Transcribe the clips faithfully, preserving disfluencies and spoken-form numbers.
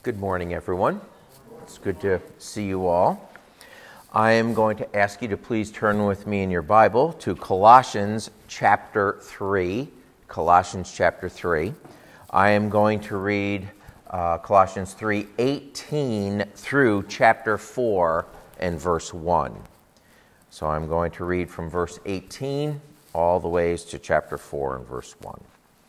Good morning, everyone. It's good to see you all. I am going to ask you to please turn with me in your Bible to Colossians chapter three. Colossians chapter three. I am going to read uh, Colossians three eighteen through chapter four and verse one. So I'm going to read from verse eighteen all the ways to chapter four and verse one.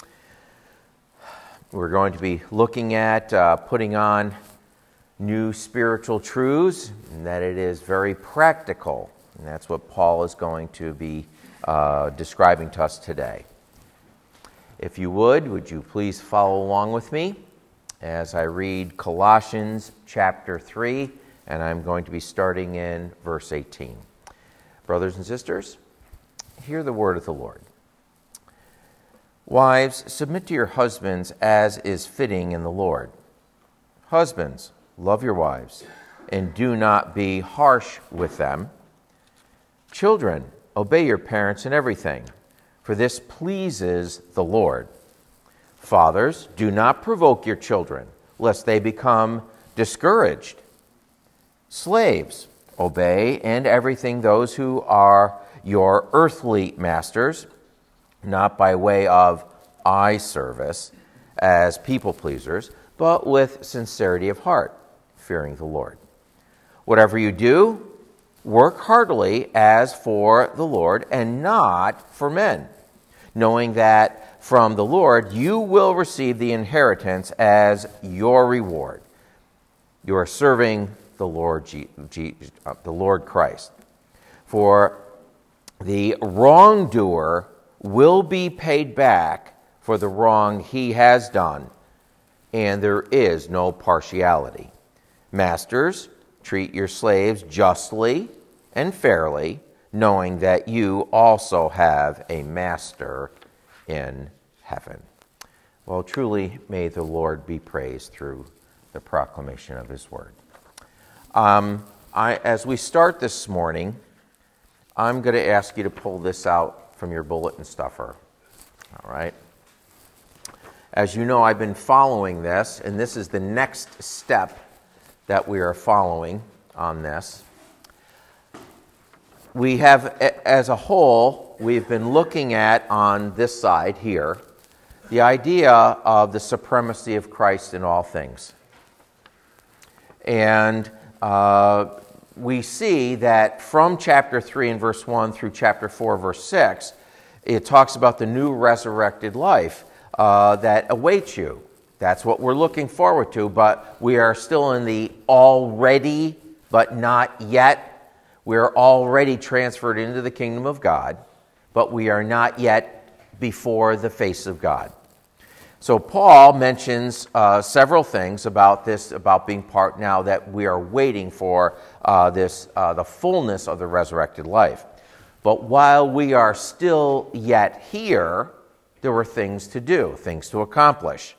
We're going to be looking at uh, putting on new spiritual truths, and that it is very practical. And that's what Paul is going to be uh, describing to us today. If you would, would you please follow along with me as I read Colossians chapter three, and I'm going to be starting in verse eighteen. Brothers and sisters, hear the word of the Lord. Wives, submit to your husbands as is fitting in the Lord. Husbands, love your wives, and do not be harsh with them. Children, obey your parents in everything, for this pleases the Lord. Fathers, do not provoke your children, lest they become discouraged. Slaves, obey in everything those who are your earthly masters, not by way of eye service as people pleasers, but with sincerity of heart, fearing the Lord. Whatever you do, work heartily as for the Lord and not for men, knowing that from the Lord you will receive the inheritance as your reward. You are serving the Lord, G- G- uh, the Lord Christ. For the wrongdoer will be paid back for the wrong he has done, and there is no partiality. Masters, treat your slaves justly and fairly, knowing that you also have a master in heaven. Well, truly may the Lord be praised through the proclamation of his word. Um, I, as we start this morning, I'm going to ask you to pull this out from your bulletin stuffer. All right. As you know, I've been following this, and this is the next step that we are following on this. We have, as a whole, we've been looking at, on this side here, the idea of the supremacy of Christ in all things. And uh, we see that from chapter three and verse one through chapter four, verse six, it talks about the new resurrected life uh, that awaits you. That's what we're looking forward to, but we are still in the already, but not yet. We're already transferred into the kingdom of God, but we are not yet before the face of God. So Paul mentions uh, several things about this, about being part now that we are waiting for uh, this, uh, the fullness of the resurrected life. But while we are still yet here, there were things to do, things to accomplish.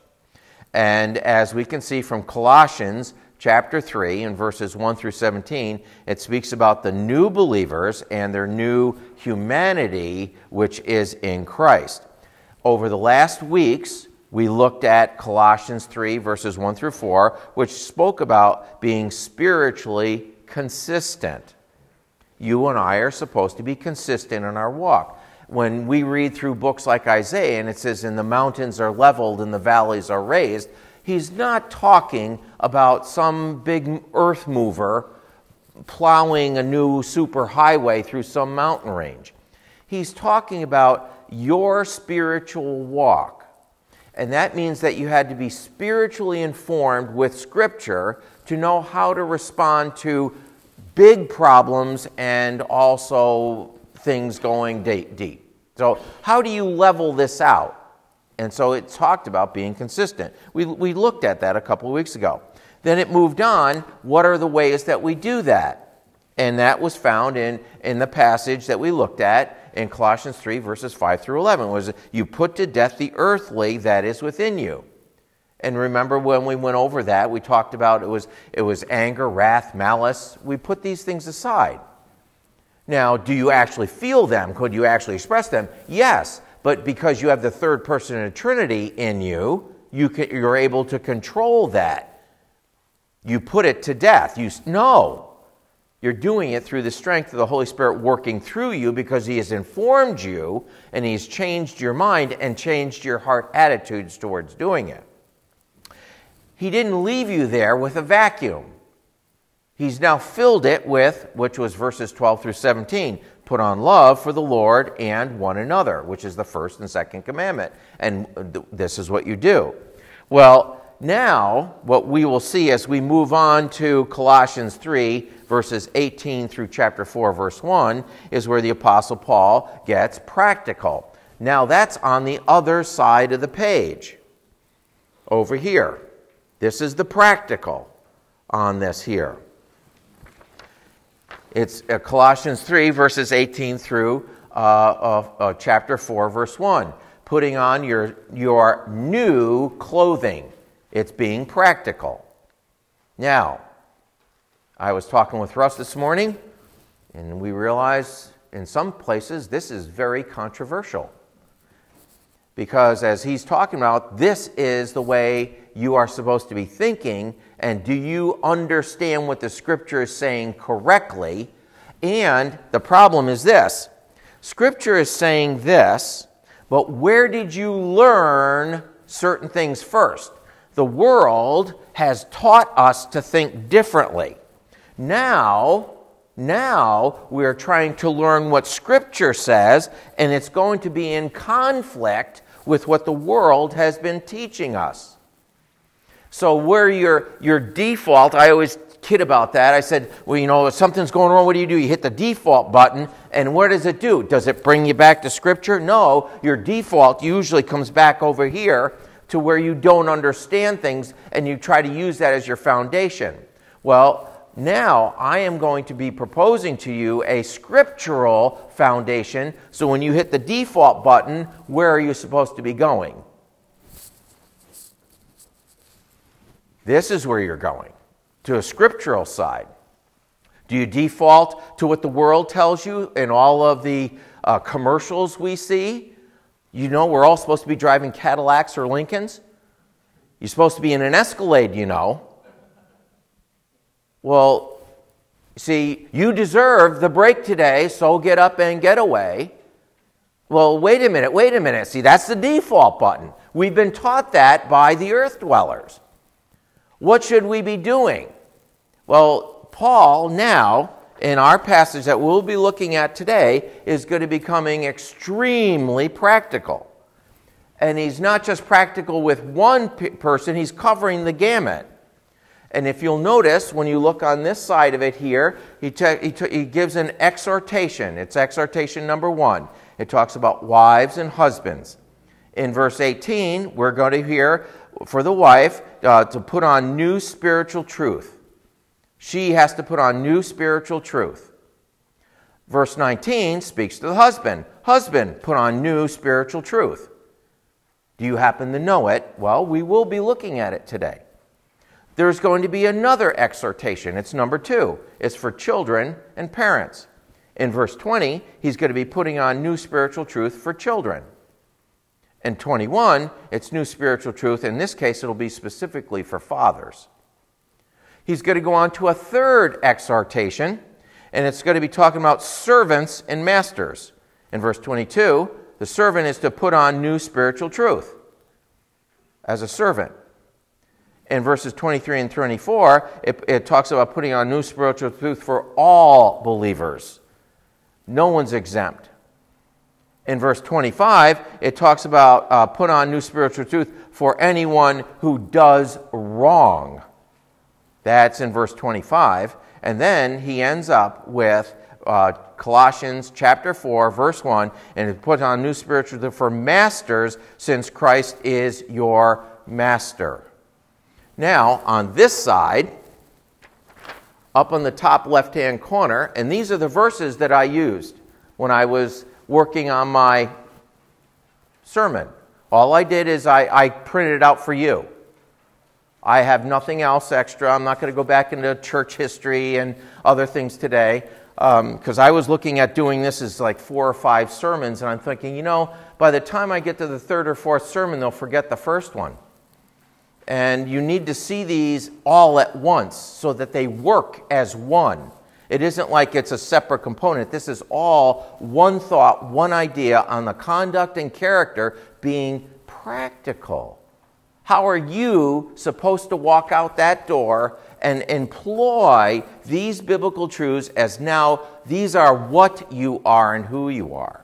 And as we can see from Colossians chapter three and verses one through seventeen, it speaks about the new believers and their new humanity, which is in Christ. Over the last weeks, we looked at Colossians three, verses one through four, which spoke about being spiritually consistent. You and I are supposed to be consistent in our walk. When we read through books like Isaiah, and it says, and the mountains are leveled and the valleys are raised, he's not talking about some big earth mover plowing a new superhighway through some mountain range. He's talking about your spiritual walk. And that means that you had to be spiritually informed with Scripture to know how to respond to big problems and also things going deep, deep. So how do you level this out? And so it talked about being consistent. We, we looked at that a couple of weeks ago. Then it moved on, what are the ways that we do that? And that was found in, in the passage that we looked at in Colossians three, verses five through eleven, was you put to death the earthly that is within you. And remember when we went over that, we talked about it was, it was anger, wrath, malice. We put these things aside. Now, do you actually feel them? Could you actually express them? Yes, but because you have the third person of the Trinity in you, you can, you're able to control that. You put it to death. You No. You're doing it through the strength of the Holy Spirit working through you because He has informed you and He's changed your mind and changed your heart attitudes towards doing it. He didn't leave you there with a vacuum. He's now filled it with, which was verses twelve through seventeen, put on love for the Lord and one another, which is the first and second commandment. And th- this is what you do. Well, now what we will see as we move on to Colossians three, verses eighteen through chapter four, verse one, is where the Apostle Paul gets practical. Now that's on the other side of the page, over here. This is the practical on this here. It's uh, Colossians three, verses eighteen through uh, uh, uh, chapter four, verse one. Putting on your, your new clothing. It's being practical. Now, I was talking with Russ this morning, and we realized in some places this is very controversial. Because as he's talking about, this is the way you are supposed to be thinking, and do you understand what the Scripture is saying correctly? And the problem is this. Scripture is saying this, but where did you learn certain things first? The world has taught us to think differently. Now, now we're trying to learn what Scripture says, and it's going to be in conflict with what the world has been teaching us. So where your your default, I always kid about that. I said, well, you know, if something's going wrong, what do you do? You hit the default button, and what does it do? Does it bring you back to Scripture? No, your default usually comes back over here to where you don't understand things, and you try to use that as your foundation. Well, now I am going to be proposing to you a scriptural foundation, so when you hit the default button, where are you supposed to be going? This is where you're going, to a scriptural side. Do you default to what the world tells you in all of the uh, commercials we see? You know we're all supposed to be driving Cadillacs or Lincolns. You're supposed to be in an Escalade, you know. Well, see, you deserve the break today, so get up and get away. Well, wait a minute, wait a minute. See, that's the default button. We've been taught that by the earth dwellers. What should we be doing? Well, Paul now, in our passage that we'll be looking at today, is going to be becoming extremely practical. And he's not just practical with one p- person, he's covering the gamut. And if you'll notice, when you look on this side of it here, he, te- he, t- he gives an exhortation. It's exhortation number one. It talks about wives and husbands. In verse eighteen, we're going to hear for the wife uh, to put on new spiritual truth. She has to put on new spiritual truth. Verse nineteen speaks to the husband. Husband, put on new spiritual truth. Do you happen to know it? Well, we will be looking at it today. There's going to be another exhortation. It's number two. It's for children and parents. In verse twenty, he's going to be putting on new spiritual truth for children. In twenty-one, it's new spiritual truth. In this case, it'll be specifically for fathers. He's going to go on to a third exhortation, and it's going to be talking about servants and masters. In verse twenty-two, the servant is to put on new spiritual truth as a servant. In verses twenty-three and twenty-four, it, it talks about putting on new spiritual truth for all believers. No one's exempt. In verse twenty-five, it talks about uh, put on new spiritual truth for anyone who does wrong. That's in verse twenty-five. And then he ends up with uh, Colossians chapter four, verse one, and it put on new spiritual truth for masters, since Christ is your master. Now, on this side, up on the top left-hand corner, and these are the verses that I used when I was working on my sermon. All I did is I, I printed it out for you. I have nothing else extra. I'm not going to go back into church history and other things today, because um, I was looking at doing this as like four or five sermons, and I'm thinking, you know, by the time I get to the third or fourth sermon, they'll forget the first one. And you need to see these all at once so that they work as one. It isn't like it's a separate component. This is all one thought, one idea on the conduct and character being practical. How are you supposed to walk out that door and employ these biblical truths as now these are what you are and who you are?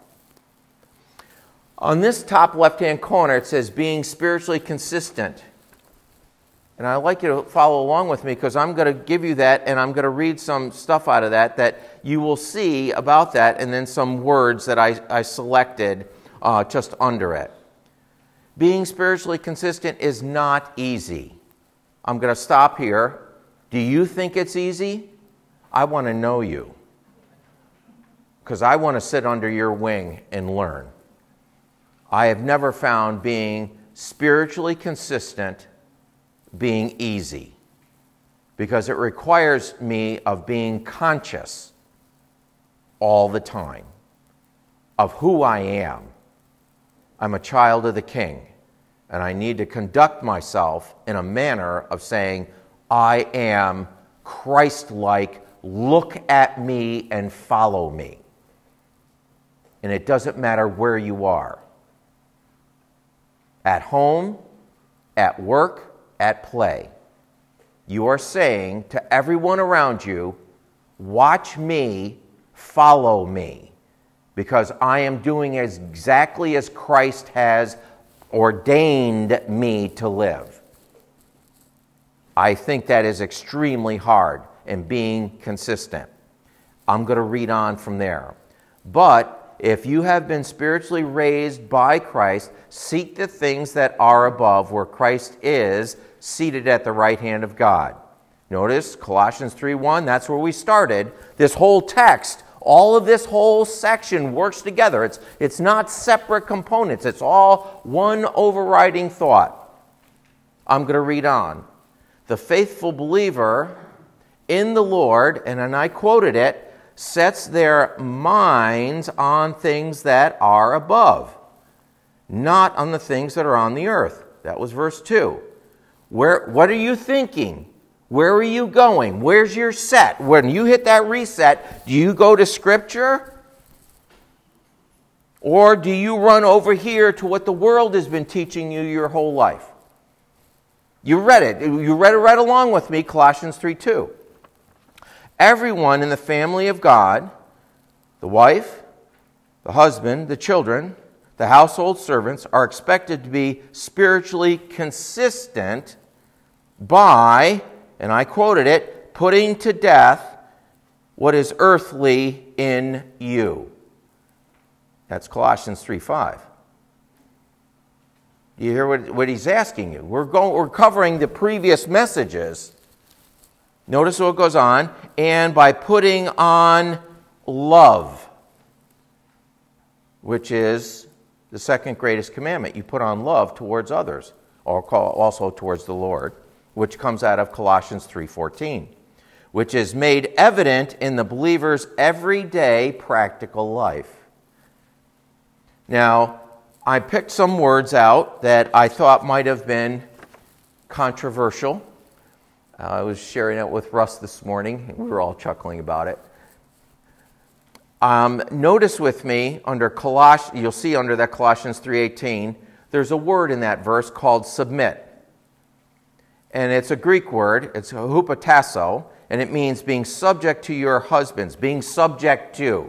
On this top left-hand corner, it says being spiritually consistent. And I'd like you to follow along with me because I'm going to give you that and I'm going to read some stuff out of that that you will see about that and then some words that I, I selected uh, just under it. Being spiritually consistent is not easy. I'm going to stop here. Do you think it's easy? I want to know you because I want to sit under your wing and learn. I have never found being spiritually consistent being easy because it requires me of being conscious all the time of who I am. I'm a child of the King, and I need to conduct myself in a manner of saying, I am Christ-like, look at me and follow me. And it doesn't matter where you are. At home, at work, at play. You are saying to everyone around you, watch me, follow me, because I am doing as exactly as Christ has ordained me to live. I think that is extremely hard in being consistent. I'm going to read on from there. But if you have been spiritually raised by Christ, seek the things that are above, where Christ is seated at the right hand of God. Notice Colossians three one, that's where we started. This whole text, all of this whole section works together. It's, it's not separate components. It's all one overriding thought. I'm going to read on. The faithful believer in the Lord, and then I quoted it, sets their minds on things that are above, not on the things that are on the earth. That was verse two. Where, what are you thinking? Where are you going? Where's your set? When you hit that reset, do you go to Scripture? Or do you run over here to what the world has been teaching you your whole life? You read it. You read it right along with me, Colossians three two. Everyone in the family of God, the wife, the husband, the children, the household servants, are expected to be spiritually consistent by, and I quoted it, putting to death what is earthly in you. That's Colossians three five. Do you hear what, what he's asking you? We're, going, we're covering the previous messages. Notice what goes on. And by putting on love, which is the second greatest commandment. You put on love towards others, or also towards the Lord, which comes out of Colossians three fourteen, which is made evident in the believer's everyday practical life. Now, I picked some words out that I thought might have been controversial. Uh, I was sharing it with Russ this morning. We were all chuckling about it. Um, notice with me, under Coloss- you'll see under that Colossians three eighteen, there's a word in that verse called submit. And it's a Greek word, it's hupotasso, and it means being subject to your husbands, being subject to.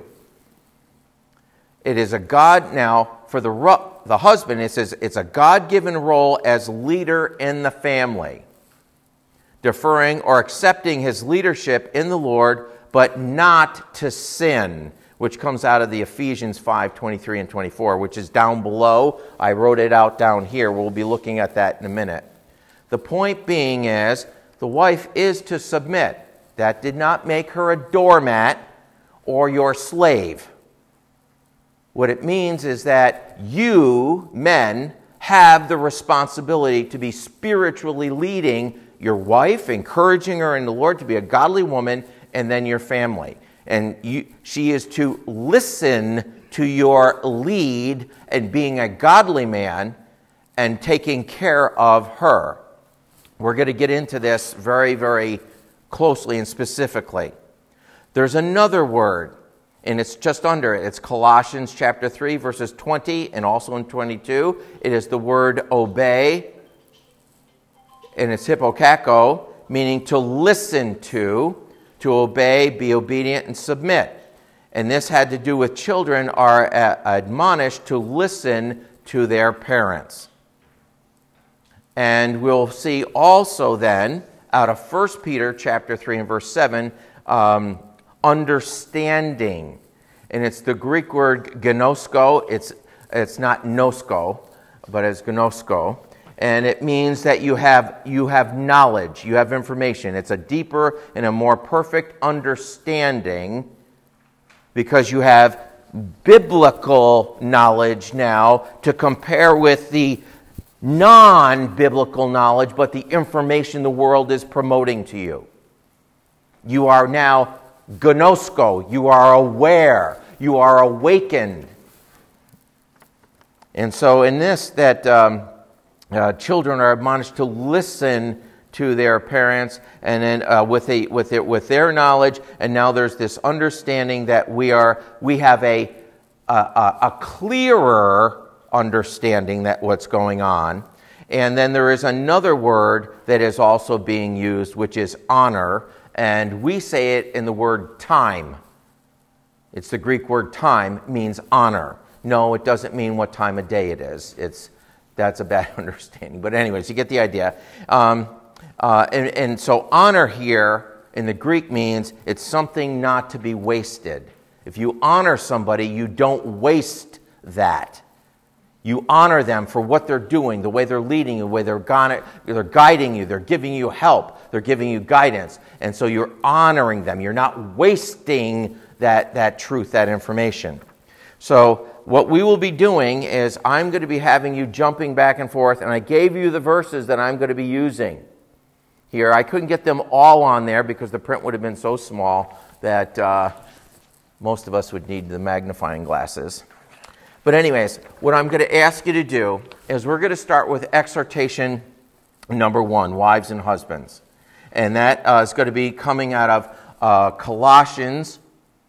It is a God, now, for the, the husband, it says it's a God-given role as leader in the family, deferring or accepting his leadership in the Lord, but not to sin, which comes out of the Ephesians five twenty-three and twenty-four, which is down below. I wrote it out down here. We'll be looking at that in a minute. The point being is, the wife is to submit. That did not make her a doormat or your slave. What it means is that you, men, have the responsibility to be spiritually leading your wife, encouraging her in the Lord to be a godly woman, and then your family. And you, she is to listen to your lead and being a godly man and taking care of her. we're going to get into this very, very closely and specifically. There's another word, and it's just under it. It's Colossians chapter three, verses twenty, and also in twenty-two. It is the word obey, and it's hypokako, meaning to listen to, to obey, be obedient, and submit. And this had to do with children are admonished to listen to their parents. And we'll see also then, out of First Peter chapter three and verse seven, um, understanding. And it's the Greek word gnosko. It's, it's not nosko, but it's gnosko. And it means that you have, you have knowledge, you have information. It's a deeper and a more perfect understanding, because you have biblical knowledge now to compare with the non-biblical knowledge, but the information the world is promoting to you. You are now gnosko. You are aware. You are awakened. And so in this, that um, uh, children are admonished to listen to their parents, and then uh, with a with it with their knowledge, and now there's this understanding that we are we have a a, a clearer understanding that what's going on. And then there is another word that is also being used, which is honor, and we say it in the word time. It's the Greek word time, means honor. No, it doesn't mean what time of day it is. It's that's a bad understanding. But anyways, you get the idea. Um, Uh, and, and so honor here in the Greek means it's something not to be wasted. If you honor somebody, you don't waste that. You honor them for what they're doing, the way they're leading you, the way they're, gonna, they're guiding you, they're giving you help, they're giving you guidance. And so you're honoring them. You're not wasting that, that truth, that information. So what we will be doing is I'm going to be having you jumping back and forth, and I gave you the verses that I'm going to be using here. I couldn't get them all on there because the print would have been so small that uh, most of us would need the magnifying glasses. But anyways, what I'm going to ask you to do is we're going to start with exhortation number one, wives and husbands. And that uh, is going to be coming out of uh, Colossians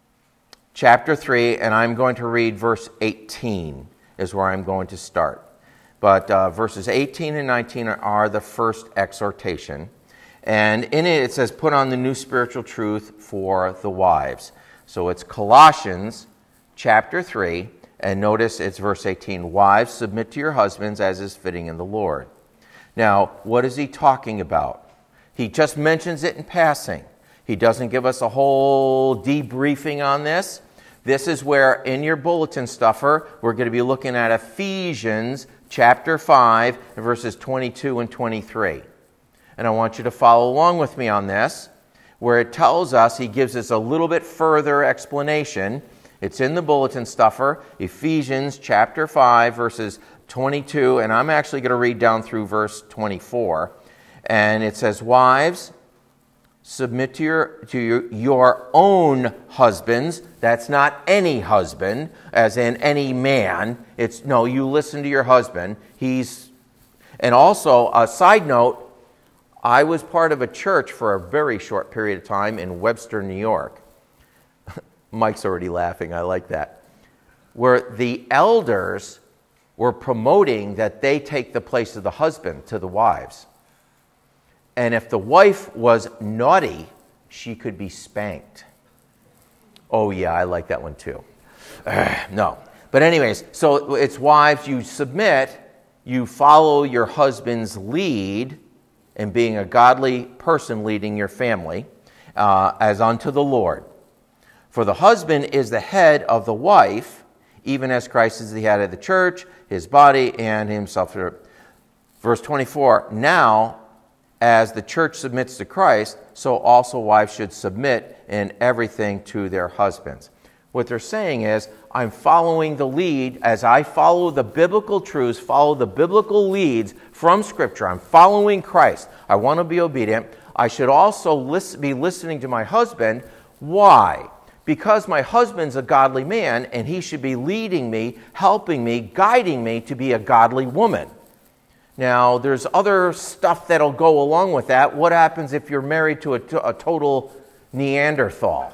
chapter three, and I'm going to read verse eighteen is where I'm going to start. But uh, verses eighteen and nineteen are, are the first exhortation. And in it, it says, put on the new spiritual truth for the wives. So it's Colossians chapter three, and notice it's verse eighteen. Wives, submit to your husbands as is fitting in the Lord. Now, what is he talking about? He just mentions it in passing. He doesn't give us a whole debriefing on this. This is where, in your bulletin stuffer, we're going to be looking at Ephesians chapter five, verses twenty-two and twenty-three. And I want you to follow along with me on this, where it tells us, he gives us a little bit further explanation. It's in the bulletin stuffer, Ephesians chapter five, verses twenty-two, and I'm actually going to read down through verse twenty-four. And it says, wives, submit to your, to your, your own husbands. That's not any husband, as in any man. It's, no, you listen to your husband. He's, and also, a side note, I was part of a church for a very short period of time in Webster, New York. Mike's already laughing. I like that. Where the elders were promoting that they take the place of the husband to the wives. And if the wife was naughty, she could be spanked. Oh, yeah, I like that one too. No. But anyways, so it's wives, you submit, you follow your husband's lead in being a godly person leading your family uh, as unto the Lord. For the husband is the head of the wife, even as Christ is the head of the church, his body, and himself. Verse twenty-four, now, as the church submits to Christ, so also wives should submit in everything to their husbands. What they're saying is, I'm following the lead as I follow the biblical truths, follow the biblical leads from Scripture. I'm following Christ. I want to be obedient. I should also listen, be listening to my husband. Why? Because my husband's a godly man, and he should be leading me, helping me, guiding me to be a godly woman. Now, there's other stuff that'll go along with that. What happens if you're married to a, to a total Neanderthal?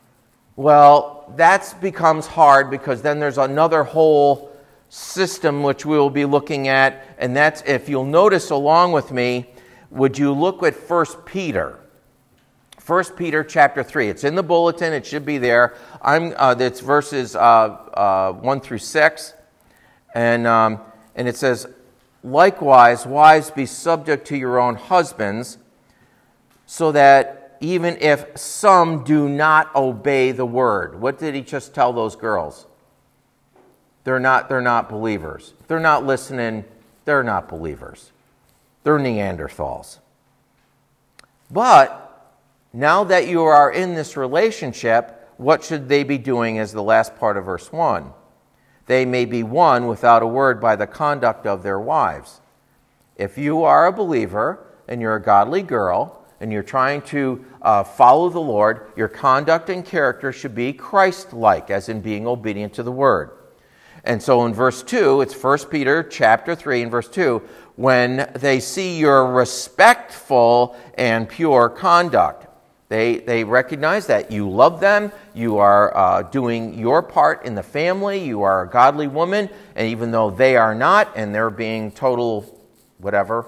Well, that becomes hard because then there's another whole system which we will be looking at, and that's, if you'll notice along with me, would you look at First Peter? First Peter chapter three. It's in the bulletin. It should be there. I'm. Uh, it's verses uh, uh, one through six, and um, and it says, "Likewise, wives, be subject to your own husbands, so that even if some do not obey the word." What did he just tell those girls? They're not. They're not believers. They're not listening. They're not believers. They're Neanderthals. But now that you are in this relationship, what should they be doing as the last part of verse one? They may be won without a word by the conduct of their wives. If you are a believer and you're a godly girl and you're trying to uh, follow the Lord, your conduct and character should be Christ-like, as in being obedient to the word. And so in verse two, it's First Peter chapter three and verse two, when they see your respectful and pure conduct. They they recognize that you love them, you are uh, doing your part in the family, you are a godly woman, and even though they are not, and they're being total whatever,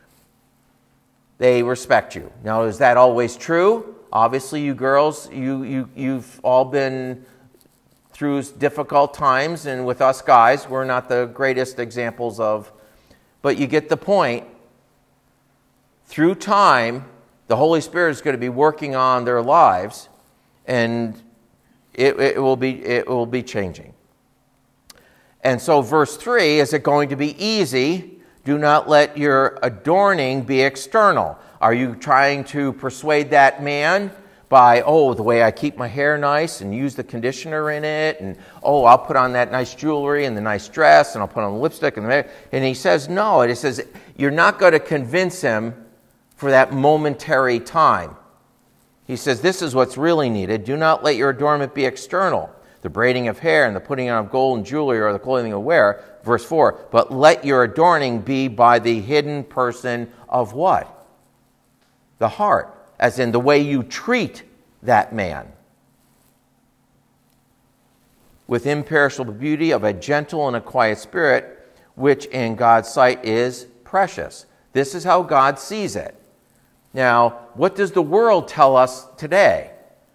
they respect you. Now, is that always true? Obviously, you girls, you, you, you've all been through difficult times, and with us guys, we're not the greatest examples of, but you get the point. Through time, the Holy Spirit is going to be working on their lives, and it, it will be it will be changing. And so verse three, is it going to be easy? Do not let your adorning be external. Are you trying to persuade that man by, oh, the way I keep my hair nice and use the conditioner in it, and oh, I'll put on that nice jewelry and the nice dress, and I'll put on the lipstick and the makeup. And he says no. It says you're not going to convince him for that momentary time. He says this is what's really needed. Do not let your adornment be external, the braiding of hair and the putting on of gold and jewelry or the clothing you wear. Verse four, but let your adorning be by the hidden person of what? The heart, as in the way you treat that man. With imperishable beauty of a gentle and a quiet spirit, which in God's sight is precious. This is how God sees it. Now, what does the world tell us today?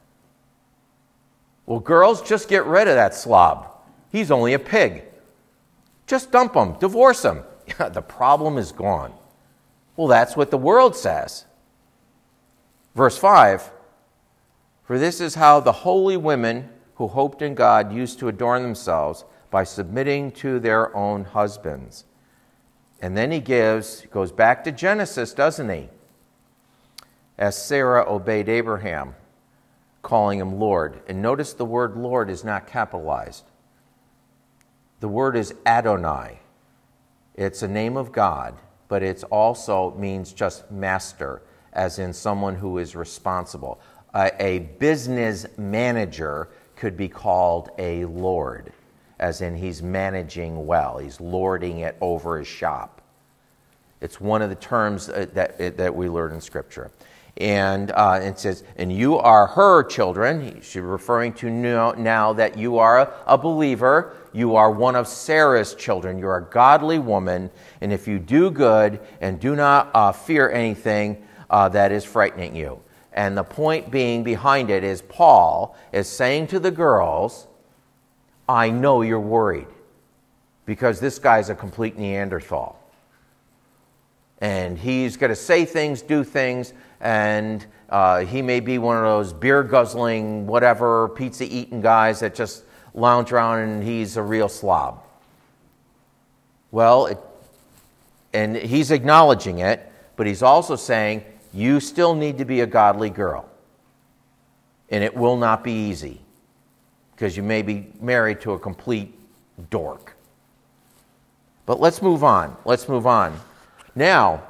Well, girls, just get rid of that slob. He's only a pig. Just dump him, divorce him. The problem is gone. Well, that's what the world says. Verse five, for this is how the holy women who hoped in God used to adorn themselves, by submitting to their own husbands. And then he gives, goes back to Genesis, doesn't he? As Sarah obeyed Abraham, calling him Lord. And notice the word Lord is not capitalized. The word is Adonai. It's a name of God, but it also means just master, as in someone who is responsible. Uh, a business manager could be called a lord, as in he's managing well. He's lording it over his shop. It's one of the terms that, that we learn in Scripture. And uh, it says, and you are her children. She's referring to now, now that you are a, a believer. You are one of Sarah's children. You're a godly woman. And if you do good and do not uh, fear anything uh, that is frightening you. And the point being behind it is Paul is saying to the girls, I know you're worried because this guy's a complete Neanderthal. And he's going to say things, do things, and uh, he may be one of those beer-guzzling, whatever, pizza-eating guys that just lounge around and he's a real slob. Well, it, and he's acknowledging it, but he's also saying, you still need to be a godly girl. And it will not be easy, because you may be married to a complete dork. But let's move on. Let's move on. Now,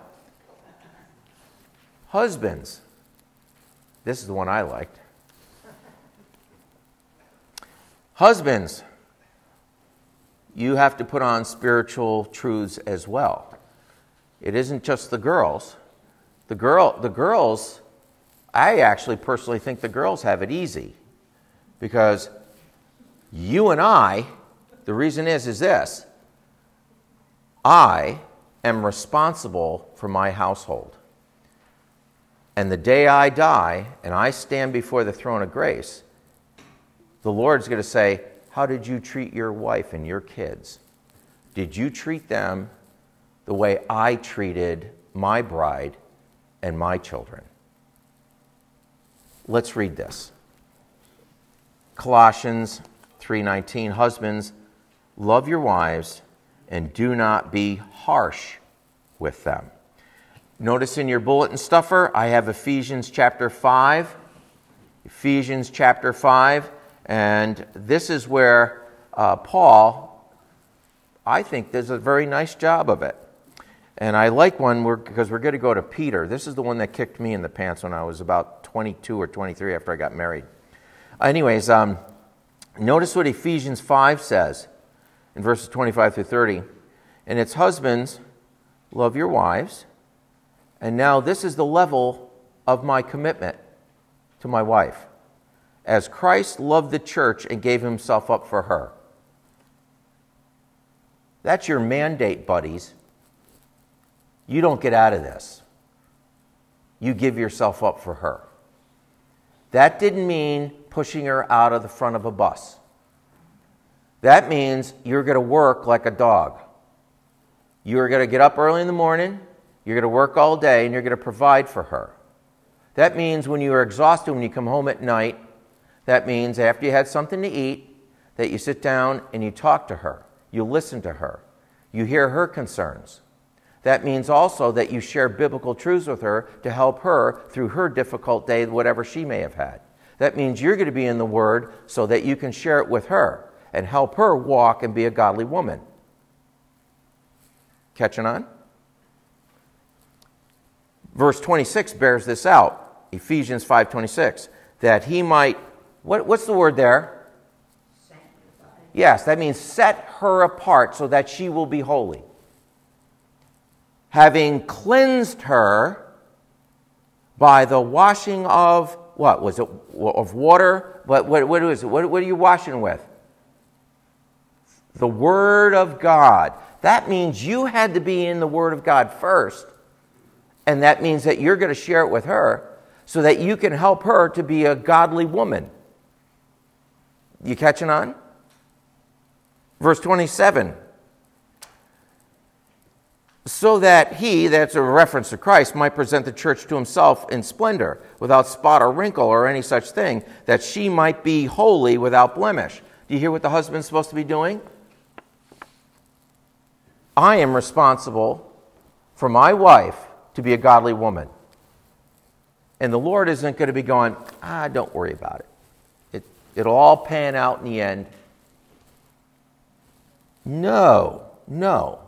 husbands. This is the one I liked. Husbands, you have to put on spiritual truths as well. It isn't just the girls. The girl, the girls, I actually personally think the girls have it easy. Because you and I, the reason is, is this. I am responsible for my household. And the day I die and I stand before the throne of grace, the Lord's going to say, how did you treat your wife and your kids? Did you treat them the way I treated my bride and my children? Let's read this. Colossians three nineteen, husbands, love your wives and do not be harsh with them. Notice in your bulletin stuffer, I have Ephesians chapter five. Ephesians chapter five. And this is where uh, Paul, I think, does a very nice job of it. And I like one where, because we're going to go to Peter. This is the one that kicked me in the pants when I was about twenty-two or twenty-three after I got married. Anyways, um, notice what Ephesians five says in verses twenty-five through thirty. And it's, husbands, love your wives. And now this is the level of my commitment to my wife. As Christ loved the church and gave himself up for her. That's your mandate, buddies. You don't get out of this. You give yourself up for her. That didn't mean pushing her out of the front of a bus. That means you're going to work like a dog. You're going to get up early in the morning, you're going to work all day, and you're going to provide for her. That means when you are exhausted, when you come home at night, that means after you had something to eat, that you sit down and you talk to her. You listen to her. You hear her concerns. That means also that you share biblical truths with her to help her through her difficult day, whatever she may have had. That means you're going to be in the Word so that you can share it with her and help her walk and be a godly woman. Catching on? Verse twenty-six bears this out. Ephesians five twenty-six. That he might... What, what's the word there? Sanctified. Yes, that means set her apart so that she will be holy. Having cleansed her by the washing of, what was it, of water? What, what, what is it? What, what are you washing with? The Word of God. That means you had to be in the Word of God first. And that means that you're going to share it with her so that you can help her to be a godly woman. You catching on? Verse twenty-seven. So that he, that's a reference to Christ, might present the church to himself in splendor, without spot or wrinkle or any such thing, that she might be holy without blemish. Do you hear what the husband's supposed to be doing? I am responsible for my wife to be a godly woman. And the Lord isn't going to be going, ah, don't worry about it. it. It'll all pan out in the end. No, no.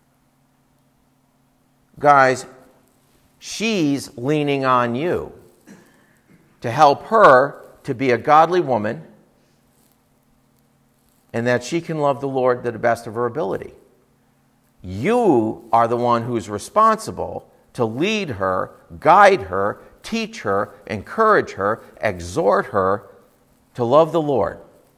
Guys, she's leaning on you to help her to be a godly woman and that she can love the Lord to the best of her ability. You are the one who's responsible to lead her, guide her, teach her, encourage her, exhort her to love the Lord.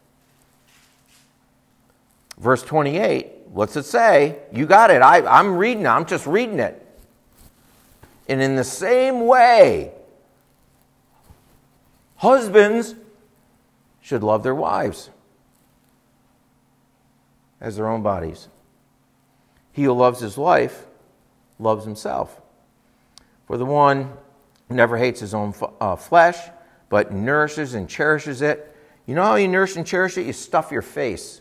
Verse twenty-eight, what's it say? You got it. I, I'm reading it. I'm just reading it. And in the same way, husbands should love their wives as their own bodies. He who loves his wife loves himself. For the one who never hates his own uh, flesh, but nourishes and cherishes it. You know how you nourish and cherish it? You stuff your face.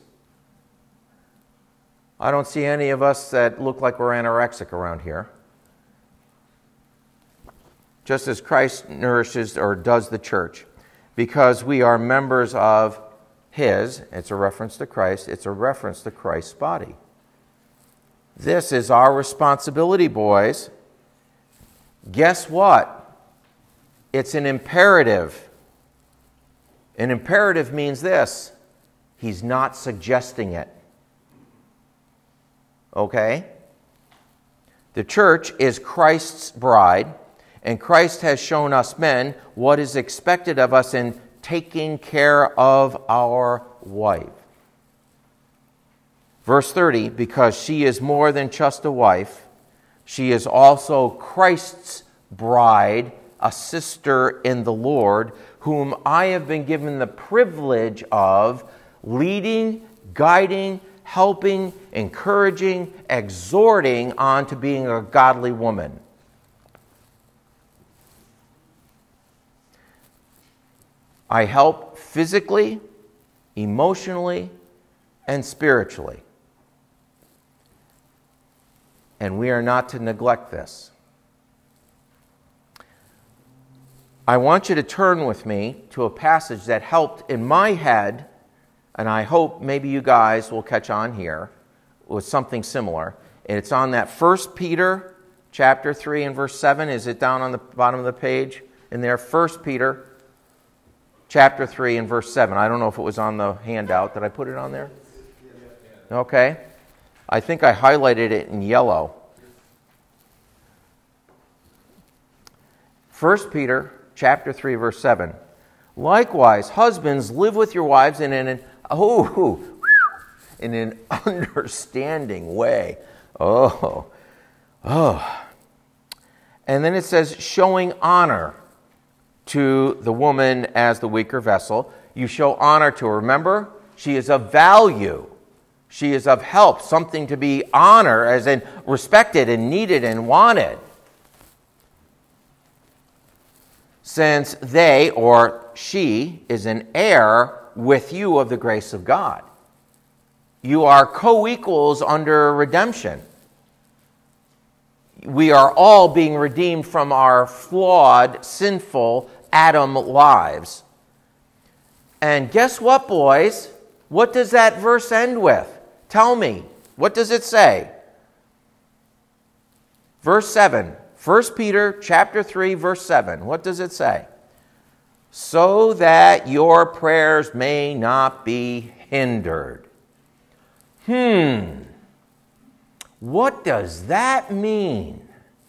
I don't see any of us that look like we're anorexic around here. Just as Christ nourishes or does the church, because we are members of his, it's a reference to Christ, it's a reference to Christ's body. This is our responsibility, boys. Guess what? It's an imperative. An imperative means this: he's not suggesting it. Okay? The church is Christ's bride, and Christ has shown us men what is expected of us in taking care of our wife. Verse thirty, because she is more than just a wife, she is also Christ's bride, a sister in the Lord, whom I have been given the privilege of leading, guiding, helping, encouraging, exhorting on to being a godly woman. I help physically, emotionally, and spiritually. And we are not to neglect this. I want you to turn with me to a passage that helped in my head, and I hope maybe you guys will catch on here with something similar. And it's on that First Peter chapter three and verse seven. Is it down on the bottom of the page in there? First Peter chapter three and verse seven. I don't know if it was on the handout. Did I put it on there? Okay. I think I highlighted it in yellow. First Peter chapter three, verse seven. Likewise, husbands, live with your wives in an oh, in an understanding way. Oh, oh. And then it says, showing honor to the woman as the weaker vessel. You show honor to her. Remember, she is of value. She is of help, something to be honored, as in respected and needed and wanted. Since they, or she, is an heir with you of the grace of God. You are co-equals under redemption. We are all being redeemed from our flawed, sinful Adam lives. And guess what, boys? What does that verse end with? Tell me. What does it say? Verse seven. First Peter chapter three, verse seven. What does it say? So that your prayers may not be hindered. Hmm. What does that mean?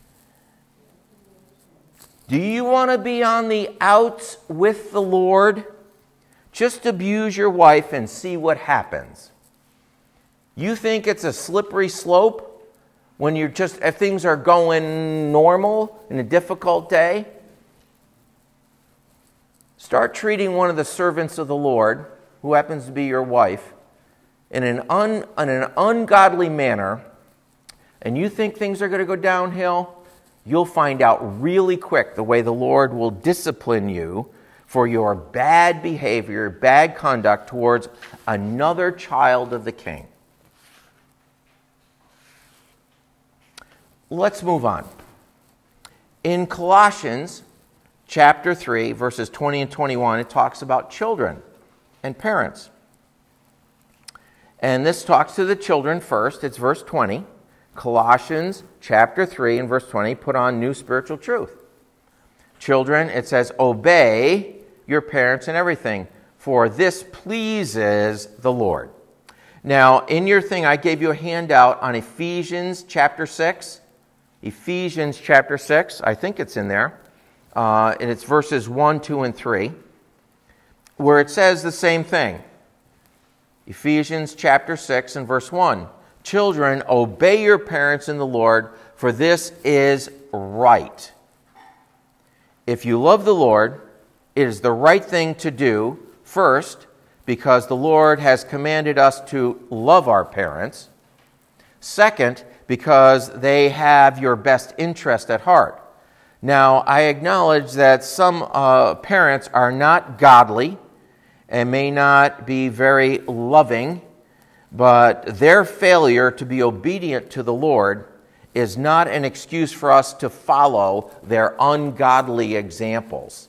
Do you want to be on the outs with the Lord? Just abuse your wife and see what happens. You think it's a slippery slope when you're just, if things are going normal in a difficult day? Start treating one of the servants of the Lord, who happens to be your wife, in an, un, in an ungodly manner, and you think things are going to go downhill, you'll find out really quick the way the Lord will discipline you for your bad behavior, bad conduct towards another child of the King. Let's move on. In Colossians chapter three, verses twenty and twenty-one, it talks about children and parents. And this talks to the children first. It's verse twenty. Colossians chapter three and verse twenty, put on new spiritual truth. Children, it says, obey your parents in everything, for this pleases the Lord. Now, in your thing, I gave you a handout on Ephesians chapter six. Ephesians chapter six, I think it's in there. Uh, and it's verses one, two, and three, where it says the same thing. Ephesians chapter six and verse one. Children, obey your parents in the Lord, for this is right. If you love the Lord, it is the right thing to do, first, because the Lord has commanded us to love our parents. Second, because they have your best interest at heart. Now, I acknowledge that some uh, parents are not godly and may not be very loving, but their failure to be obedient to the Lord is not an excuse for us to follow their ungodly examples.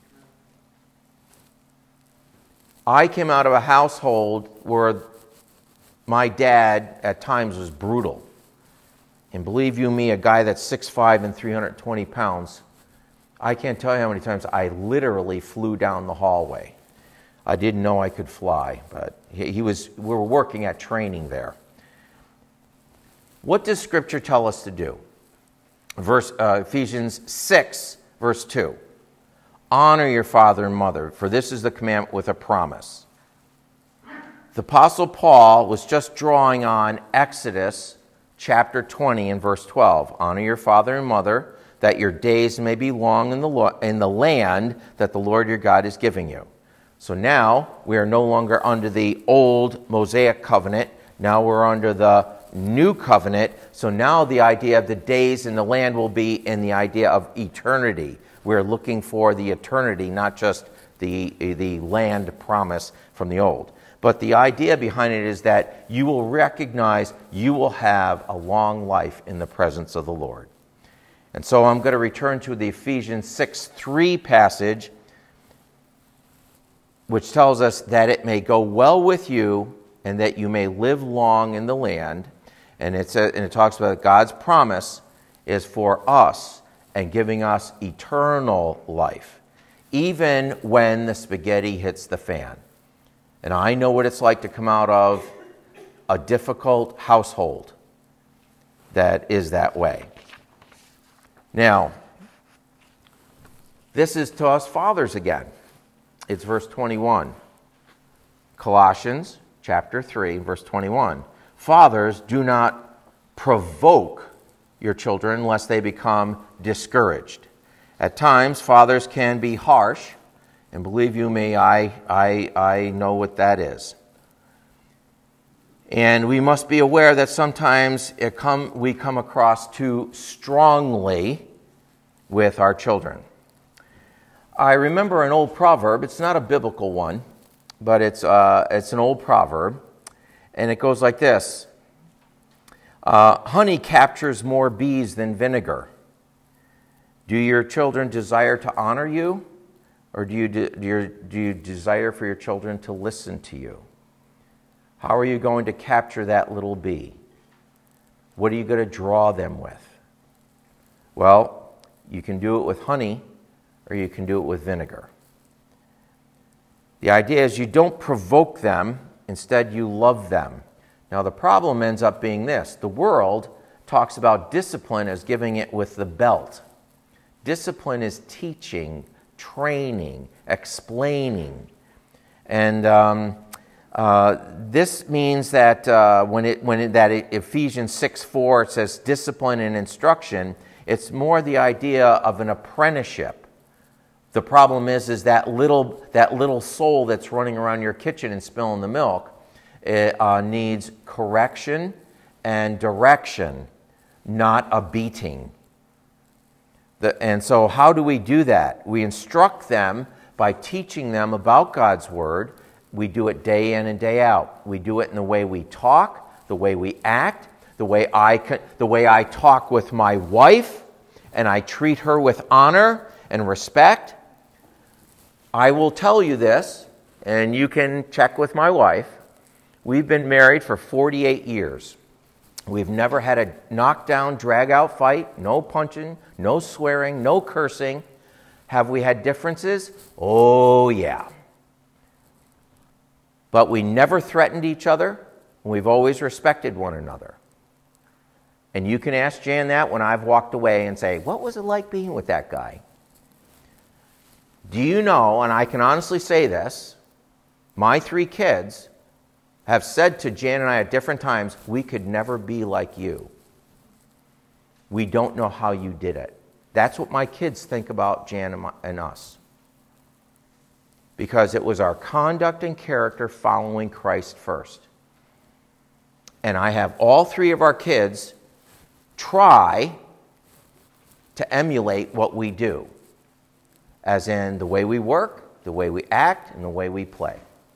I came out of a household where my dad at times was brutal. And believe you me, a guy that's six foot five and three hundred twenty pounds, I can't tell you how many times I literally flew down the hallway. I didn't know I could fly, but he, he was. We were working at training there. What does Scripture tell us to do? verse uh, Ephesians six, verse two. Honor your father and mother, for this is the commandment with a promise. The Apostle Paul was just drawing on Exodus chapter twenty and verse twelve. Honor your father and mother, that your days may be long in the lo- in the land that the Lord your God is giving you. So now we are no longer under the old Mosaic covenant. Now we're under the new covenant. So now the idea of the days in the land will be in the idea of eternity. We're looking for the eternity, not just the, the land promise from the old. But the idea behind it is that you will recognize you will have a long life in the presence of the Lord. And so I'm going to return to the Ephesians six three passage, which tells us that it may go well with you and that you may live long in the land. And, it's a, and it talks about God's promise is for us and giving us eternal life, even when the spaghetti hits the fan. And I know what it's like to come out of a difficult household that is that way. Now, this is to us fathers again. It's verse twenty-one. Colossians chapter three, verse twenty-one. Fathers, do not provoke your children lest they become discouraged. At times, fathers can be harsh, and believe you me, I, I, I know what that is. And we must be aware that sometimes it come, we come across too strongly with our children. I remember an old proverb. It's not a biblical one, but it's, uh, it's an old proverb, and it goes like this. Uh, honey captures more bees than vinegar. Do your children desire to honor you, or do you, de- do, your, do you desire for your children to listen to you? How are you going to capture that little bee? What are you going to draw them with? Well, you can do it with honey, or you can do it with vinegar. The idea is you don't provoke them, instead you love them. Now the problem ends up being this. The world talks about discipline as giving it with the belt. Discipline is teaching, training, explaining. And um, uh, this means that uh, when it when it, that Ephesians six four it says discipline and instruction, it's more the idea of an apprenticeship. The problem is, is that little that little soul that's running around your kitchen and spilling the milk, it uh, needs correction and direction, not a beating. The, and so how do we do that? We instruct them by teaching them about God's Word. We do it day in and day out. We do it in the way we talk, the way we act, the way I, the way I talk with my wife, and I treat her with honor and respect. I will tell you this, and you can check with my wife. We've been married for forty-eight years. We've never had a knockdown, drag-out fight, no punching, no swearing, no cursing. Have we had differences? Oh, yeah. But we never threatened each other, and we've always respected one another. And you can ask Jan that when I've walked away and say, what was it like being with that guy? Do you know, and I can honestly say this, my three kids have said to Jan and I at different times, we could never be like you. We don't know how you did it. That's what my kids think about Jan and, my, and us. Because it was our conduct and character following Christ first. And I have all three of our kids try to emulate what we do. As in the way we work, the way we act, and the way we play.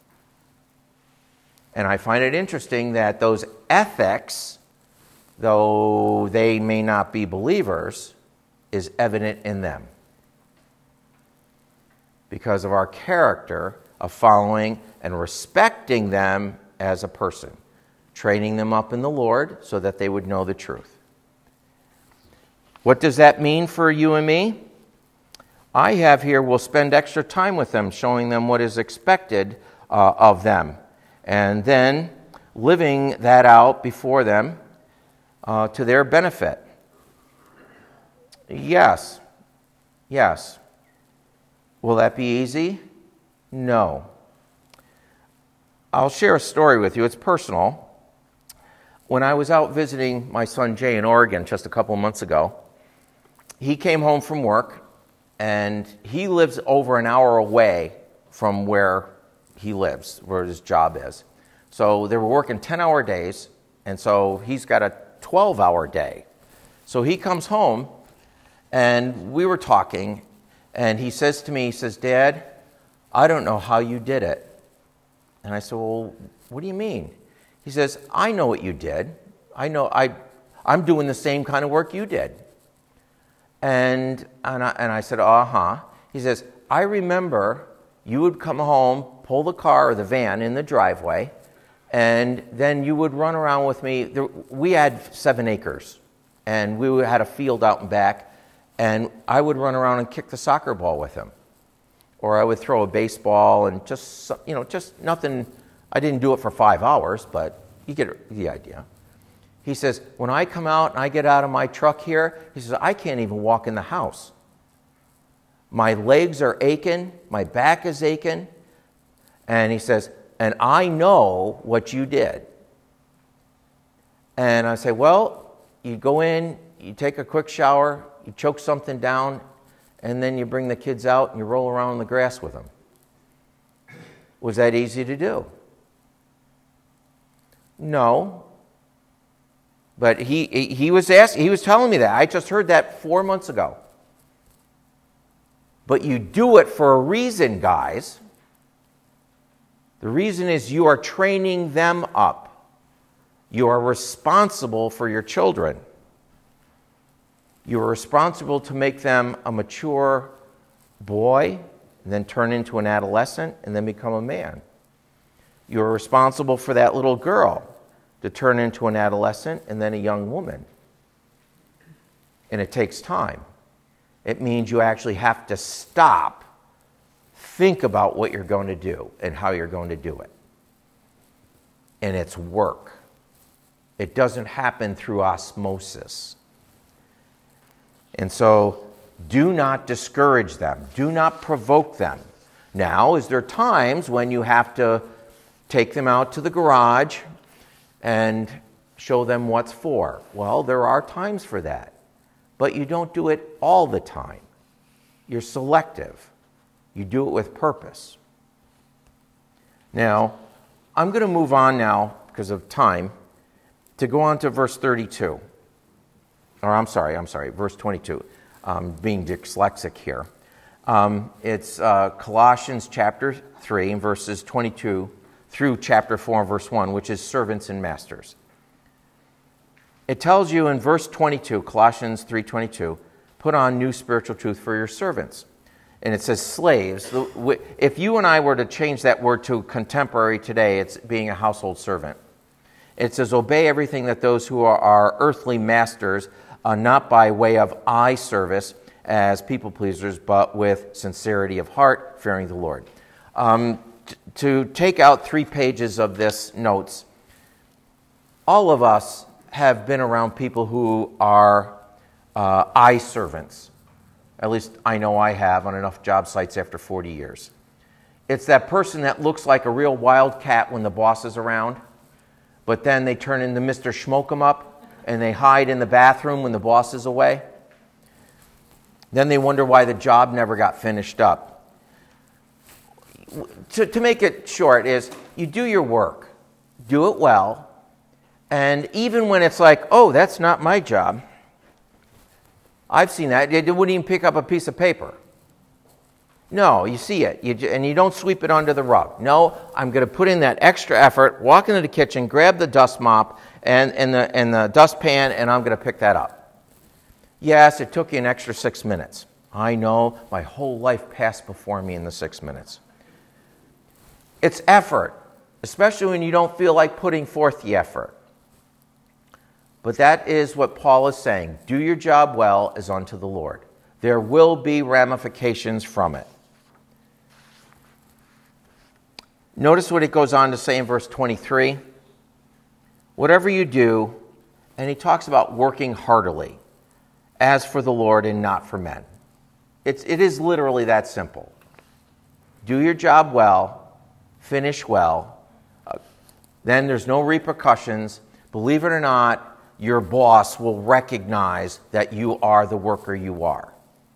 And I find it interesting that those ethics, though they may not be believers, is evident in them. Because of our character of following and respecting them as a person. Training them up in the Lord so that they would know the truth. What does that mean for you and me? I have here, we'll spend extra time with them, showing them what is expected uh, of them. And then living that out before them uh, to their benefit. Yes. Yes. Will that be easy? No. I'll share a story with you. It's personal. When I was out visiting my son Jay in Oregon just a couple of months ago, he came home from work, and he lives over an hour away from where he lives, where his job is. So they were working ten-hour days, and so he's got a twelve-hour day. So he comes home, and we were talking, and he says to me, he says, "Dad, I don't know how you did it." And I said, "Well, what do you mean?" He says, "I know what you did. I know I, I'm doing the same kind of work you did." And, and, I, and I said, "Uh-huh." He says, "I remember you would come home, pull the car or the van in the driveway, and then you would run around with me." There, we had seven acres, and we had a field out and back, and I would run around and kick the soccer ball with him. Or I would throw a baseball and just, you know, just nothing. I didn't do it for five hours, but you get the idea. He says, "When I come out and I get out of my truck here," he says, "I can't even walk in the house. My legs are aching, my back is aching." And he says, "And I know what you did." And I say, "Well, you go in, you take a quick shower, you choke something down, and then you bring the kids out and you roll around in the grass with them." Was that easy to do? No. But he he was asking, he was telling me that. I just heard that four months ago. But you do it for a reason, guys. The reason is you are training them up. You are responsible for your children. You are responsible to make them a mature boy, and then turn into an adolescent, and then become a man. You are responsible for that little girl to turn into an adolescent and then a young woman. And it takes time. It means you actually have to stop, think about what you're going to do and how you're going to do it. And it's work. It doesn't happen through osmosis. And so do not discourage them. Do not provoke them. Now, is there times when you have to take them out to the garage and show them what's for? Well, there are times for that. But you don't do it all the time. You're selective. You do it with purpose. Now, I'm going to move on now, because of time, to go on to verse thirty-two. Or I'm sorry, I'm sorry, verse twenty-two. I'm being dyslexic here. Um, it's uh, Colossians chapter three, and verses twenty-two through chapter four, verse one, which is servants and masters. It tells you in verse twenty-two, Colossians three twenty-two, put on new spiritual truth for your servants. And it says slaves. If you and I were to change that word to contemporary today, it's being a household servant. It says, obey everything that those who are, are earthly masters, uh, not by way of eye service as people pleasers, but with sincerity of heart, fearing the Lord. Um, t- to take out three pages of this notes, all of us have been around people who are uh, eye servants. At least I know I have on enough job sites after forty years. It's that person that looks like a real wildcat when the boss is around, but then they turn into Mister Schmoke-em-up and they hide in the bathroom when the boss is away. Then they wonder why the job never got finished up. To, to make it short is, you do your work, do it well, and even when it's like, oh, that's not my job, I've seen that. They wouldn't even pick up a piece of paper. No, you see it, you, and you don't sweep it under the rug. No, I'm going to put in that extra effort, walk into the kitchen, grab the dust mop and, and, the, and the dustpan, and I'm going to pick that up. Yes, it took you an extra six minutes. I know, my whole life passed before me in the six minutes. It's effort, especially when you don't feel like putting forth the effort. But that is what Paul is saying. Do your job well as unto the Lord. There will be ramifications from it. Notice what it goes on to say in verse twenty-three. Whatever you do, and he talks about working heartily. as for the Lord and not for men. It's, it is literally that simple. Do your job well, finish well, uh, then there's no repercussions. Believe it or not, your boss will recognize that you are the worker you are.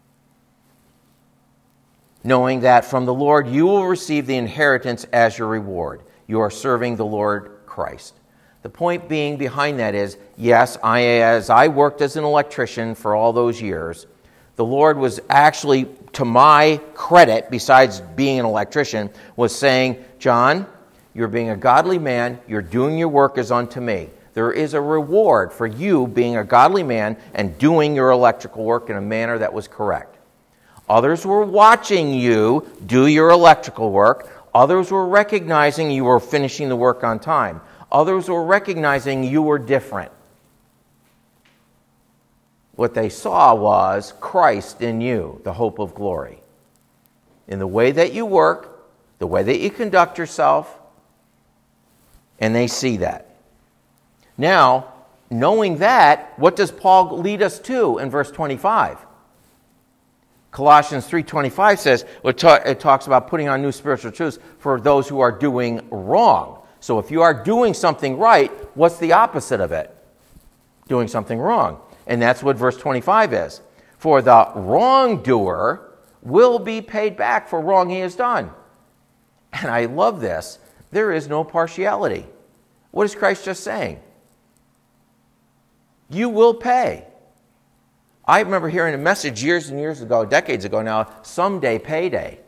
Knowing that from the Lord you will receive the inheritance as your reward. You are serving the Lord Christ. The point being behind that is, yes, I, as I worked as an electrician for all those years, the Lord was actually, to my credit, besides being an electrician, was saying, John, you're being a godly man, you're doing your work as unto me. There is a reward for you being a godly man and doing your electrical work in a manner that was correct. Others were watching you do your electrical work. Others were recognizing you were finishing the work on time. Others were recognizing you were different. What they saw was Christ in you, the hope of glory. In the way that you work, the way that you conduct yourself, and they see that. Now, knowing that, what does Paul lead us to in verse twenty-five? Colossians three twenty-five says, it talks about putting on new spiritual truths for those who are doing wrong. So if you are doing something right, what's the opposite of it? Doing something wrong. And that's what verse twenty-five is. For the wrongdoer will be paid back for wrong he has done. And I love this. There is no partiality. What is Christ just saying? You will pay. I remember hearing a message years and years ago, decades ago now, someday payday.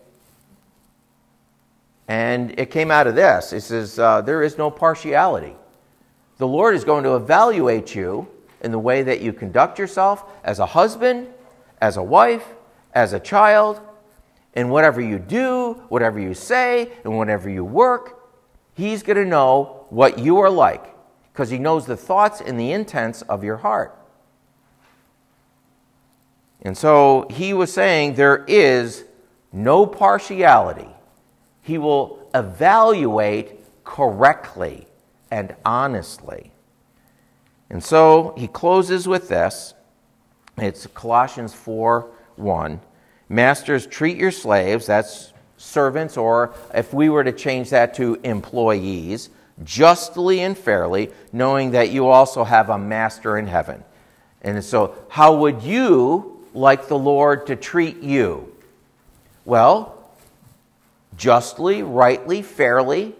And it came out of this. It says, uh, there is no partiality. The Lord is going to evaluate you in the way that you conduct yourself as a husband, as a wife, as a child, and whatever you do, whatever you say, and whatever you work. He's going to know what you are like because he knows the thoughts and the intents of your heart. And so he was saying there is no partiality. He will evaluate correctly and honestly. And so he closes with this. It's Colossians four one. Masters, treat your slaves, that's servants, or if we were to change that to employees, justly and fairly, knowing that you also have a master in heaven. And so how would you like the Lord to treat you? Well, justly, rightly, fairly.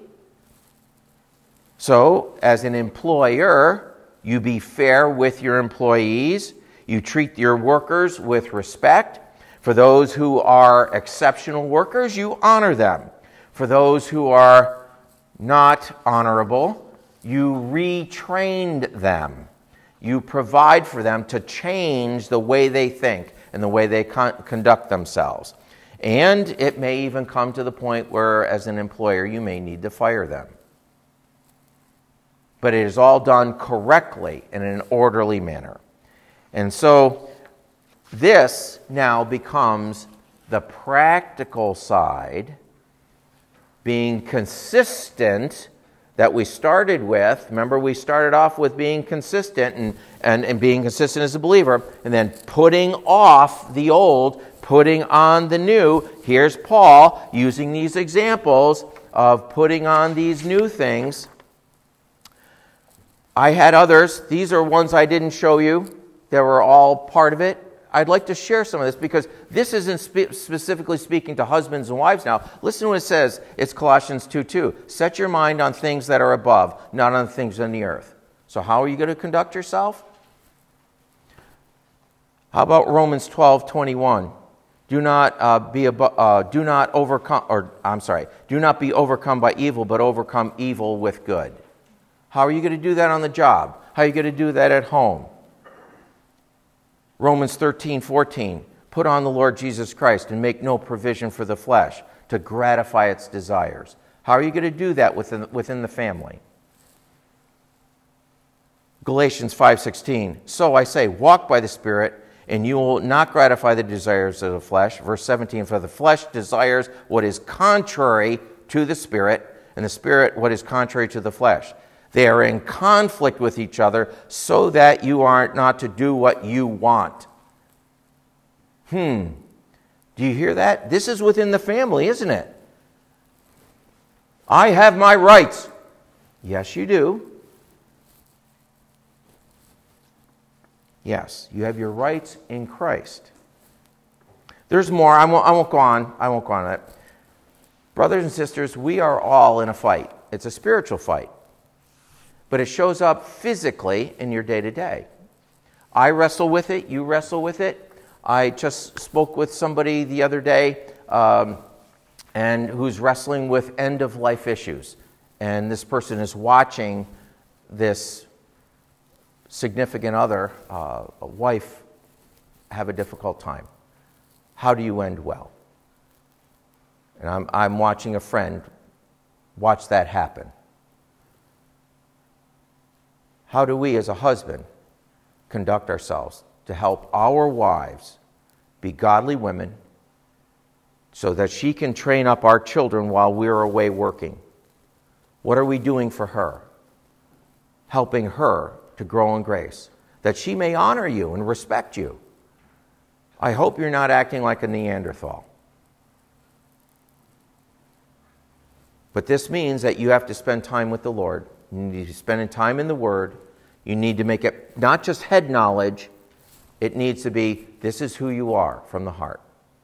So, as an employer, you be fair with your employees. You treat your workers with respect. For those who are exceptional workers, you honor them. For those who are not honorable, you retrained them. You provide for them to change the way they think and the way they con- conduct themselves. And it may even come to the point where, as an employer, you may need to fire them. But it is all done correctly in an orderly manner. And so this now becomes the practical side, being consistent, that we started with. Remember, we started off with being consistent and, and, and being consistent as a believer, and then putting off the old, putting on the new. Here's Paul using these examples of putting on these new things. I had others. These are ones I didn't show you. They were all part of it. I'd like to share some of this because this isn't spe- specifically speaking to husbands and wives now. Listen to what it says. It's Colossians two two. Set your mind on things that are above, not on things on the earth. So how are you going to conduct yourself? How about Romans twelve twenty-one? Do not uh, be abo- uh, do not overcome, or I'm sorry, do not be overcome by evil, but overcome evil with good. How are you going to do that on the job? How are you going to do that at home? Romans thirteen fourteen, put on the Lord Jesus Christ and make no provision for the flesh to gratify its desires. How are you going to do that within, within the family? Galatians five sixteen, so I say, walk by the Spirit, and you will not gratify the desires of the flesh. Verse seventeen, for the flesh desires what is contrary to the Spirit, and the Spirit what is contrary to the flesh. They are in conflict with each other so that you are not to do what you want. Hmm. Do you hear that? This is within the family, isn't it? I have my rights. Yes, you do. Yes, you have your rights in Christ. There's more. I won't, I won't go on. I won't go on it. Brothers and sisters, we are all in a fight. It's a spiritual fight. But it shows up physically in your day-to-day. I wrestle with it. You wrestle with it. I just spoke with somebody the other day um, and who's wrestling with end-of-life issues. And this person is watching this significant other, uh, a wife, have a difficult time. How do you end well? And I'm, I'm watching a friend watch that happen. How do we as a husband conduct ourselves to help our wives be godly women so that she can train up our children while we're away working? What are we doing for her? Helping her to grow in grace, that she may honor you and respect you. I hope you're not acting like a Neanderthal. But this means that you have to spend time with the Lord. You need to spend time in the Word. You need to make it not just head knowledge. It needs to be, this is who you are from the heart.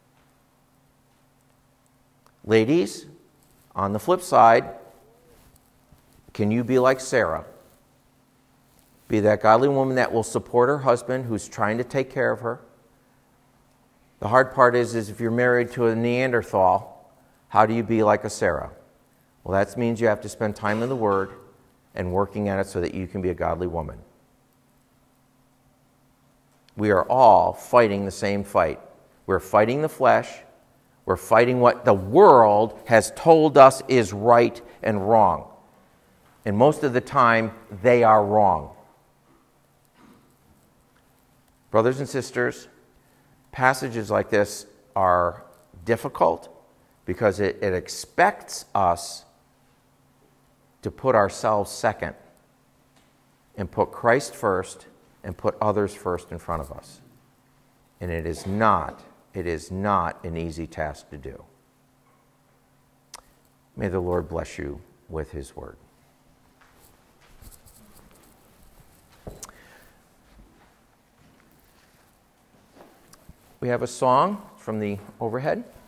Ladies, on the flip side, can you be like Sarah? Be that godly woman that will support her husband who's trying to take care of her. The hard part is, is if you're married to a Neanderthal, how do you be like a Sarah? Well, that means you have to spend time in the Word and working at it so that you can be a godly woman. We are all fighting the same fight. We're fighting the flesh. We're fighting what the world has told us is right and wrong. And most of the time, they are wrong. Brothers and sisters, passages like this are difficult because it, it expects us to put ourselves second and put Christ first and put others first in front of us. And it is not, it is not an easy task to do. May the Lord bless you with His word. We have a song from the overhead.